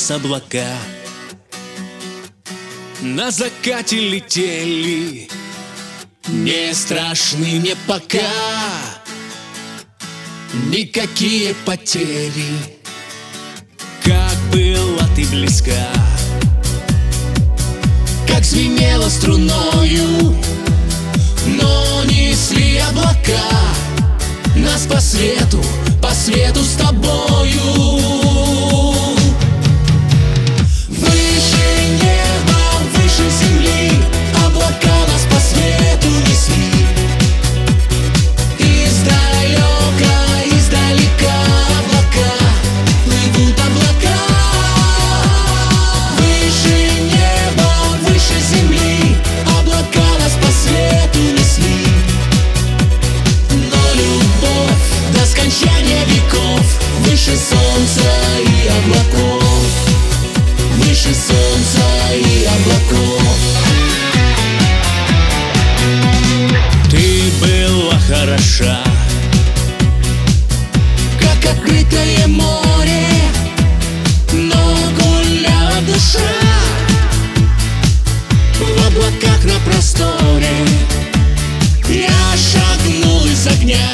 нас облака. На закате летели, не страшны мне пока никакие потери. Как была ты близка, как звенела струною, но несли облака нас по свету с тобою. Выше неба, выше земли, облака нас по свету несли. Издалека облака, плывут облака. Выше неба, выше земли, облака нас по свету несли. Но любовь до скончания веков выше солнца и облаков, выше солнца и облаков. Ты была хороша, как открытое море, но гуляла душа в облаках на просторе. Я шагнул из огня,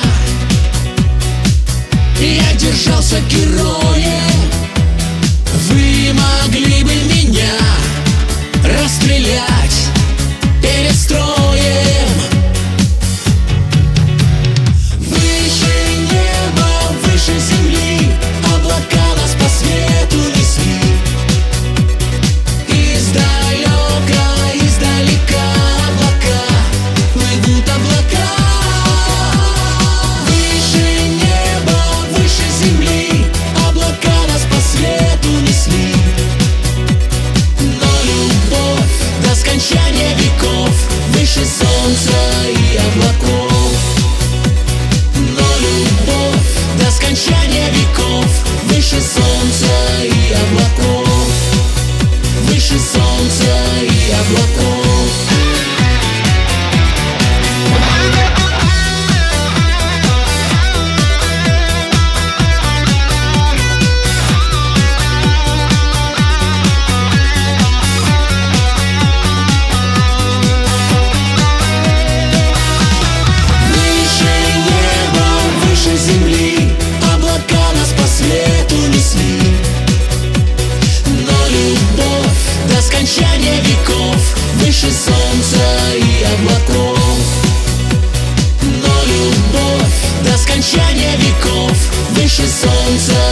я держался героем. Вы могли бы меня расстрелять перед строем. Выше неба, выше земли, облака нас по свету несли. Издалека облака, плывут облака. Выше неба, выше земли, облака нас по свету несли. Но любовь до скончания веков выше солнца и облаков. Но любовь до скончания веков выше солнца и облаков, выше солнца и облаков. Скончания веков выше солнца и облаков. Но любовь до скончания веков выше солнца